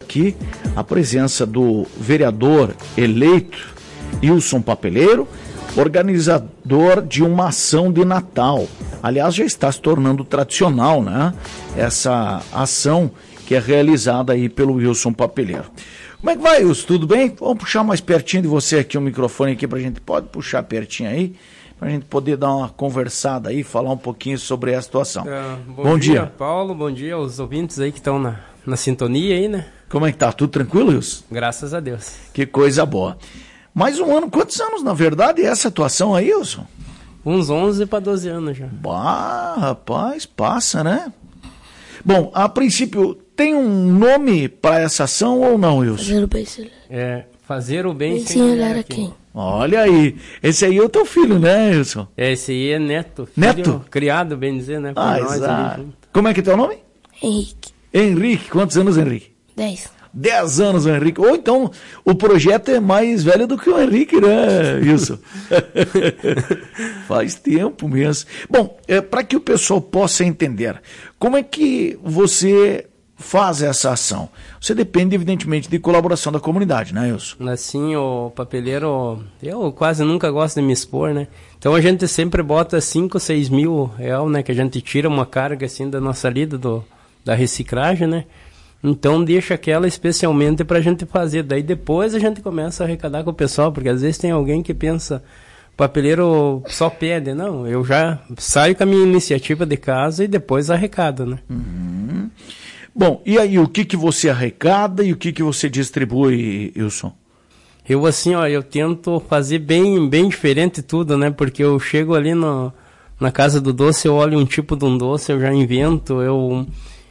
aqui a presença do vereador eleito Wilson Papeleiro, organizador de uma ação de Natal. Aliás, já está se tornando tradicional, né? Essa ação que é realizada aí pelo Wilson Papeleiro. Como é que vai, Wilson? Tudo bem? Vamos puxar mais pertinho de você aqui o microfone aqui pra gente. Pode puxar pertinho aí, pra gente poder dar uma conversada aí, falar um pouquinho sobre a situação. Bom dia, Paulo. Bom dia aos ouvintes aí que estão na sintonia aí, né? Como é que tá? Tudo tranquilo, Wilson? Graças a Deus. Que coisa boa. Mais um ano, quantos anos, na verdade, é essa atuação aí, Wilson? Uns 11 para 12 anos já. Bah, rapaz, passa, né? Bom, a princípio, tem um nome para essa ação ou não, Wilson? Fazer o bem sem olhar. Fazer o bem sem olhar a quem. Olha aí, esse aí é o teu filho, né, Wilson? Esse aí é neto. Filho, neto? Criado, bem dizer, né? Por nós exato. Como é que é teu nome? Henrique. Henrique, quantos anos, Henrique? 10. 10 anos, o Henrique. Ou então, o projeto é mais velho do que o Henrique, né, Wilson? Faz tempo mesmo. Bom, para que o pessoal possa entender, como é que você faz essa ação? Você depende, evidentemente, de colaboração da comunidade, né, Wilson? Assim, o papeleiro, eu quase nunca gosto de me expor, né? Então a gente sempre bota 5, 6 mil reais, né? Que a gente tira uma carga, assim, da nossa lida da reciclagem, né? Então deixa aquela especialmente pra gente fazer. Daí depois a gente começa a arrecadar com o pessoal, porque às vezes tem alguém que pensa, papeleiro só pede. Não, eu já saio com a minha iniciativa de casa e depois arrecado, né? Uhum. Bom, e aí, o que você arrecada e o que você distribui, Wilson? Eu assim, eu tento fazer bem diferente tudo, né? Porque eu chego ali na casa do doce, eu olho um tipo de um doce, eu já invento, eu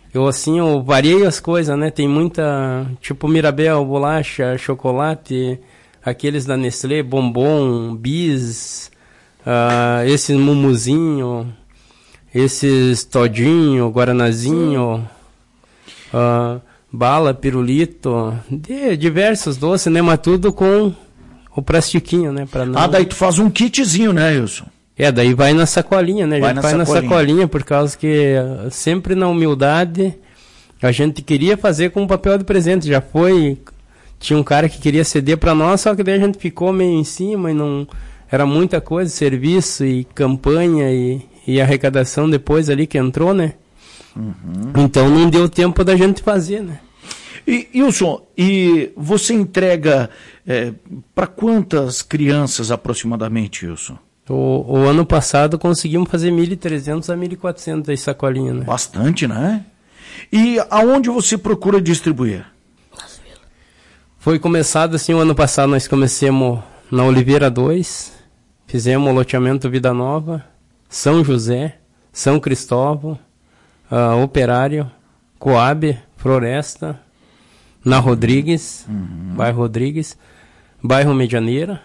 vario as coisas, né? Tem muita, tipo Mirabel, bolacha, chocolate, aqueles da Nestlé, bombom, bis, esses mumuzinho, esses todinho, guaranazinho, bala, pirulito, diversos doces, né? Mas tudo com o plastiquinho, né? Pra não... daí tu faz um kitzinho, né, Wilson? Daí vai na sacolinha, né? A gente vai na sacolinha, por causa que sempre na humildade a gente queria fazer com papel de presente. Já foi, tinha um cara que queria ceder para nós, só que daí a gente ficou meio em cima e não era muita coisa, serviço e campanha e arrecadação depois ali que entrou, né? Uhum. Então não deu tempo da gente fazer, né? E Wilson, e você entrega para quantas crianças aproximadamente, Wilson? O ano passado conseguimos fazer 1.300 a 1.400 aí sacolinha, né? Bastante, né? E aonde você procura distribuir? Foi começado assim, o ano passado nós começamos na Oliveira 2, fizemos o loteamento Vida Nova, São José, São Cristóvão, Operário, Coabe, Floresta, na Rodrigues, bairro Rodrigues, bairro Medianeira.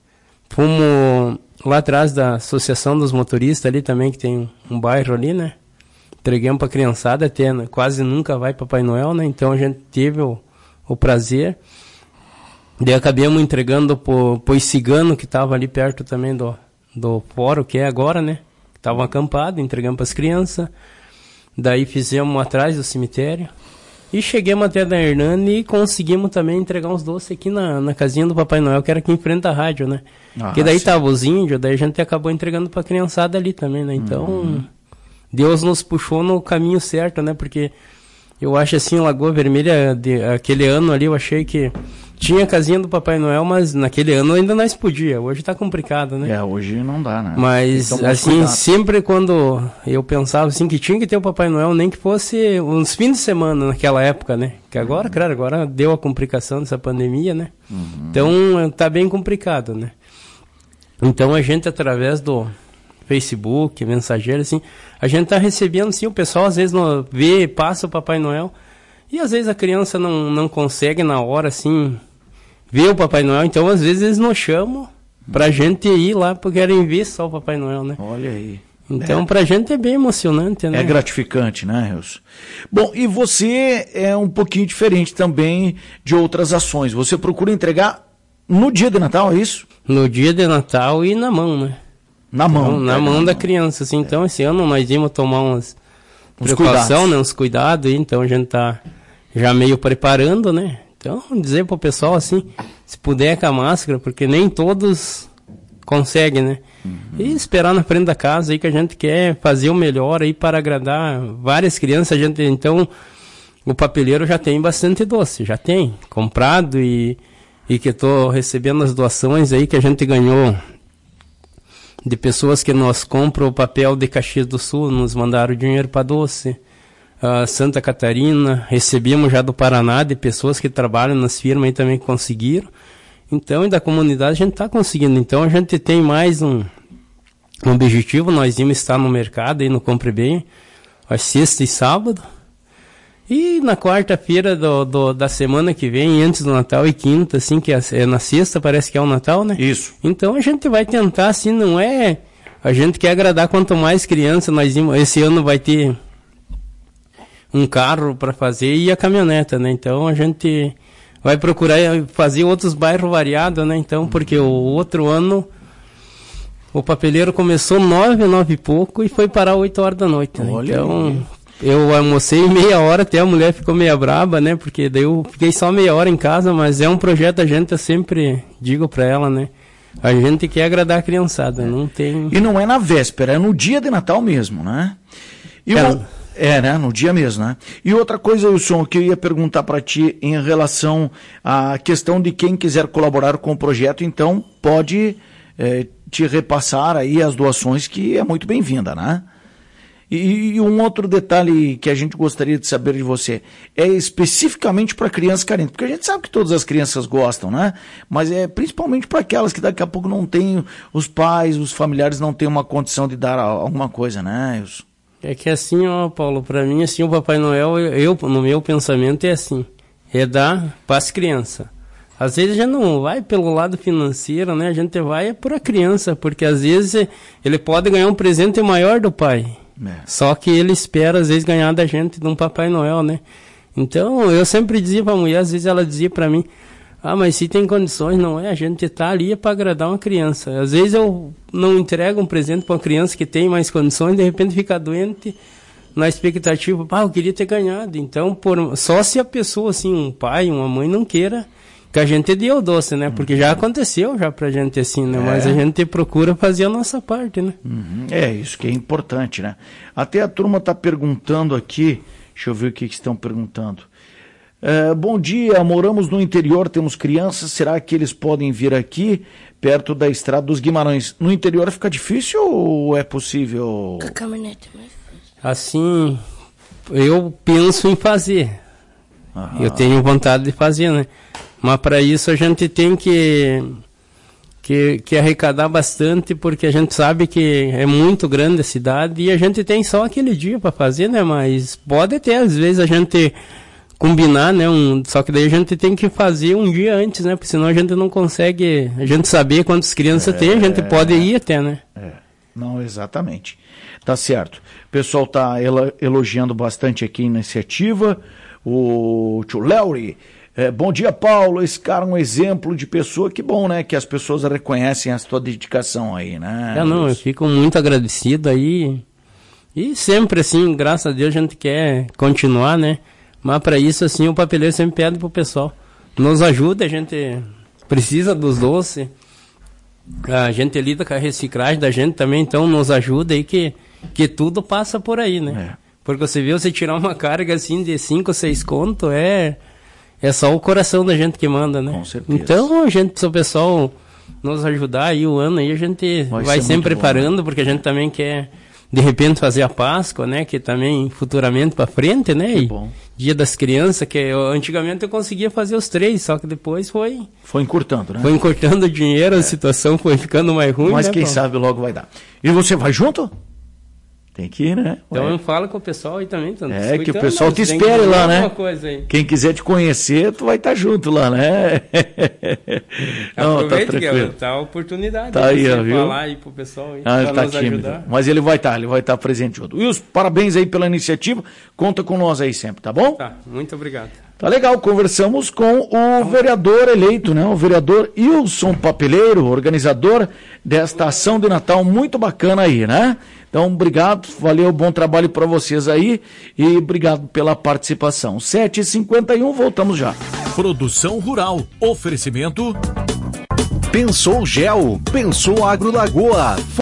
Fomos lá atrás da Associação dos Motoristas ali também, que tem um bairro ali, né? Entregamos pra criançada, até quase nunca vai Papai Noel, né? Então a gente teve o prazer. Daí acabamos entregando pro cigano que tava ali perto também do fórum, que é agora, né? Estavam acampados, entregamos pras crianças. Daí fizemos atrás do cemitério. E chegamos até da Hernani e conseguimos também entregar uns doces aqui na casinha do Papai Noel, que era aqui em frente à rádio, né? Porque daí sim. Tava os índios, daí a gente acabou entregando pra criançada ali também, né? Então, Deus nos puxou no caminho certo, né? Porque eu acho assim, Lagoa Vermelha, aquele ano ali, eu achei que tinha a casinha do Papai Noel, mas naquele ano ainda nós podia. Hoje tá complicado, né? Hoje não dá, né? Mas, assim, cuidado. Sempre quando eu pensava assim que tinha que ter o Papai Noel, nem que fosse uns fins de semana naquela época, né? Que agora, claro, agora deu a complicação dessa pandemia, né? Então, tá bem complicado, né? Então, a gente, através do Facebook, mensageiro, assim, a gente tá recebendo, sim, o pessoal às vezes vê, passa o Papai Noel, e às vezes a criança não consegue na hora, assim, ver o Papai Noel. Então, às vezes, eles nos chamam pra gente ir lá, porque querem ver só o Papai Noel, né? Olha aí. Então, pra gente é bem emocionante, né? É gratificante, né, Wilson? Bom, e você é um pouquinho diferente também de outras ações. Você procura entregar no dia de Natal, é isso? No dia de Natal e na mão, né? Na mão. Então, na mão da criança, assim. Então, esse ano nós íamos tomar uns precaução, né? Uns cuidados, então a gente tá já meio preparando, né? Então, dizer pro pessoal assim, se puder com a máscara, porque nem todos conseguem, né? E esperar na frente da casa aí, que a gente quer fazer o melhor aí para agradar várias crianças. Então, o papeleiro já tem bastante doce, já tem comprado e que estou recebendo as doações aí que a gente ganhou de pessoas que nós compram o papel de Caxias do Sul, nos mandaram dinheiro para doce. Santa Catarina, recebemos já do Paraná de pessoas que trabalham nas firmas e também conseguiram. Então, e da comunidade a gente está conseguindo. Então, a gente tem mais um objetivo, nós íamos estar no mercado aí no Compre Bem, às sexta e sábado. E na quarta-feira da semana que vem, antes do Natal e quinta, assim, que é na sexta, parece que é o Natal, né? Isso. Então, a gente vai tentar, assim, não é... A gente quer agradar quanto mais criança, esse ano vai ter um carro para fazer e a caminhoneta, né? Então a gente vai procurar fazer outros bairros variados, né? Então, porque o outro ano o papeleiro começou 9 e pouco e foi parar 8 horas da noite, né? Então, eu almocei meia hora, até a mulher ficou meia braba, né? Porque daí eu fiquei só meia hora em casa, mas é um projeto, a gente, eu sempre digo para ela, né? A gente quer agradar a criançada, não tem... E não é na véspera, é no dia de Natal mesmo, né? Né? No dia mesmo, né? E outra coisa, Wilson, que eu ia perguntar para ti em relação à questão de quem quiser colaborar com o projeto, então pode te repassar aí as doações, que é muito bem-vinda, né? E um outro detalhe que a gente gostaria de saber de você, é especificamente para crianças carentes, porque a gente sabe que todas as crianças gostam, né? Mas é principalmente para aquelas que daqui a pouco não têm, os pais, os familiares não têm uma condição de dar alguma coisa, né, Wilson? É que assim, ó, Paulo, para mim, assim, o Papai Noel, no meu pensamento é assim, é dar para as crianças. Às vezes a gente não vai pelo lado financeiro, né? A gente vai por a criança, porque às vezes ele pode ganhar um presente maior do pai. Só que ele espera, às vezes, ganhar da gente de um Papai Noel, né? Então, eu sempre dizia para a mulher, às vezes ela dizia para mim, mas se tem condições, não é? A gente tá ali para agradar uma criança. Às vezes eu não entrego um presente para uma criança que tem mais condições, de repente fica doente, na expectativa, eu queria ter ganhado. Então, só se a pessoa, assim, um pai, uma mãe, não queira que a gente dê o doce, né? Porque já aconteceu já pra gente assim, né? Mas a gente procura fazer a nossa parte, né? É, isso que é importante, né? Até a turma tá perguntando aqui, deixa eu ver o que estão perguntando. Bom dia, moramos no interior, temos crianças, será que eles podem vir aqui, perto da Estrada dos Guimarães? No interior fica difícil ou é possível? Com a caminhonete mais fácil. Assim, eu penso em fazer. Eu tenho vontade de fazer, né? Mas para isso a gente tem que arrecadar bastante, porque a gente sabe que é muito grande a cidade e a gente tem só aquele dia para fazer, né? Mas pode ter, às vezes, a gente combinar, né? Só que daí a gente tem que fazer um dia antes, né? Porque senão a gente não consegue, a gente saber quantas crianças tem, a gente pode ir até, né? Não, exatamente. Tá certo. O pessoal tá elogiando bastante aqui a iniciativa. O tio Léo, bom dia, Paulo. Esse cara é um exemplo de pessoa, que bom, né? Que as pessoas reconhecem a sua dedicação aí, né? Não, eu fico muito agradecido aí. E sempre, assim, graças a Deus, a gente quer continuar, né? Mas para isso, assim, o papeleiro sempre pede pro pessoal. Nos ajuda, a gente precisa dos doces. A gente lida com a reciclagem da gente também, então nos ajuda aí que tudo passa por aí, né? Porque você vê, você tirar uma carga assim de 5 ou 6 conto, é só o coração da gente que manda, né? Com certeza. Então, a gente, se o pessoal nos ajudar aí o ano aí, a gente vai sempre preparando, porque a gente também quer, de repente, fazer a Páscoa, né? Que também futuramente para frente, né? Que e bom. Dia das Crianças, que antigamente eu conseguia fazer os 3, só que depois foi encurtando, né? Foi encurtando o dinheiro, a situação foi ficando mais ruim. Mas né, quem Paulo? sabe logo vai dar. E você vai junto? Tem que ir, né? Então eu falo com o pessoal aí também. Que o pessoal te espere lá, né? Coisa aí. Quem quiser te conhecer, tu vai estar junto lá, né? Não, aproveita tá tranquilo. que tá a oportunidade tá de aí, viu? falar aí pro pessoal aí, ele pra tá nos tímido, ajudar. mas ele vai estar presente junto. Wilson, parabéns aí pela iniciativa, conta com nós aí sempre, tá bom? Tá, muito obrigado. Tá legal, conversamos com o vereador eleito, né? O vereador Wilson Papeleiro, organizador desta ação de Natal muito bacana aí, né? Então, obrigado, valeu, bom trabalho para vocês aí e obrigado pela participação. 7h51, voltamos já. Produção Rural, oferecimento... Pensou Gel, pensou Agro Lagoa.